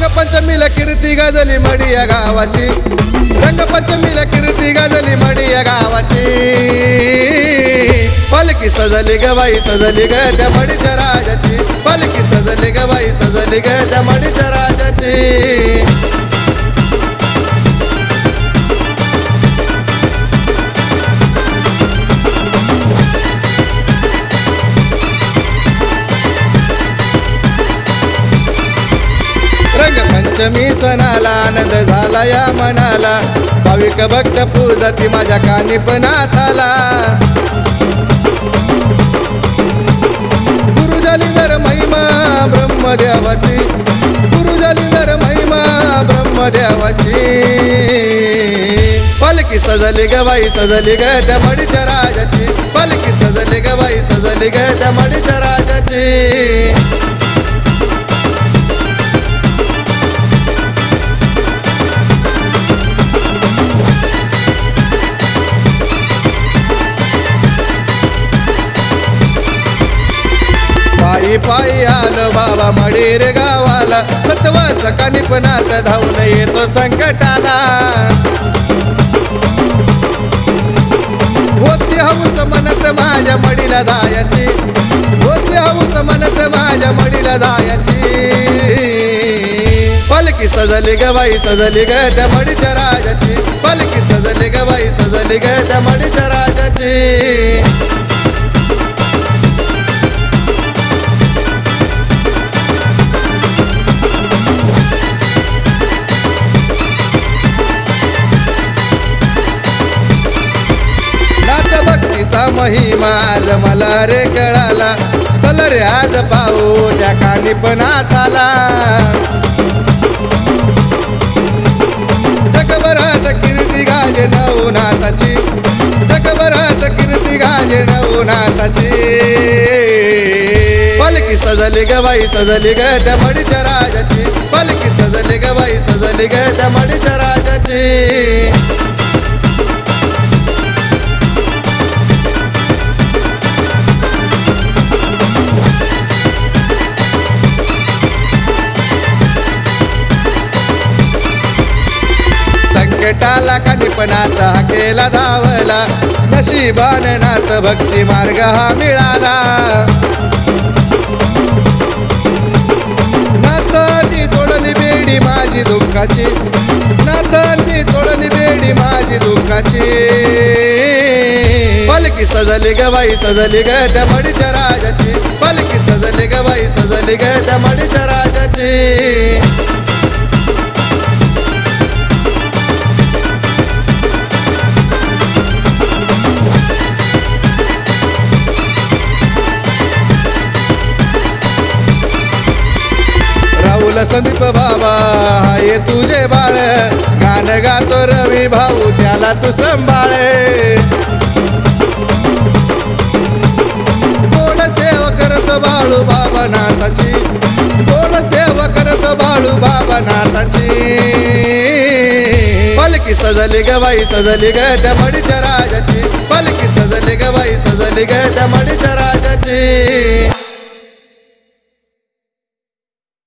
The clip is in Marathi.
रंगपंचमीला कीर्ती गाजली मडी या गावाची, रंगपंचमीला कीर्ती गाजली मडी या गावाची। पालखी सजली ग बाई सजली ग त्या मडीच्या राजाची, पालखी सजली ग बाई सजली ग त्या मडीच्या राजाची। रंगपंचमी सणाला आनंद झाला या मनाला, भाविक भक्त पूजती माझ्या कानिपनाथाला। गुरु जलीधर महिमा ब्रह्मदेवाची, गुरु जलीधर महिमा ब्रह्मदेवाची। पालखी सजली ग बाई सजली ग त्या मडीच्या राजाची, पालखी सजली ग बाई सजली ग त्या मडीच्या राजाची। पायी पायी आलो बाबा मडीर गावाला, सत्वाचा कानिपनाथ धावून येतो संकटाला। होती हौस मनत माझ्या मडीला जायची, होती हौस मनत माझ्या मडीला जायची। पालखी सजली ग बाई सजली ग त्या मडीच्या राजाची, पालखी सजली ग बाई सजली ग त्या मडीच्या राजाची। भक्तीचा महिमा आज मला रे कळाला, चल रे आज पाहू त्या कानिपनाथाला। जगभरात कीर्ती गाजे नवनाथाची, जगभरात कीर्ती गाजे नवनाथाची। पालखी सजली ग बाई सजली ग त्या मडीच्या राजाची, पालखी सजली ग बाई सजली ग त्या मडीच्या राजाची। संकटाला कानिपनाथ केला धावला, नशिबाने नाथ भक्ती मार्ग हा मिळाला। नाथांनी तोडली बेडी माझी दुःखाची, नाथांनी तोडली बेडी माझी दुःखाची। पालखी सजली ग बाई सजली ग त्या मडीच्या राजाची, पालखी सजली ग बाई सजली ग त्या मडीच्या राजाची। संदीप बाबा हाय तुझे बाळ, गाण गातो रवी भाऊ त्याला तू सांभाळे। कोण सेवा करतो बाळू बाबा नाथाची, कोण सेवा करतो बाळू बाबा नाथाची। पालखी सजली ग बाई सजली ग त्या मडीच्या राजाची, पालखी सजली ग बाई सजली ग त्या मडीच्या राजाची।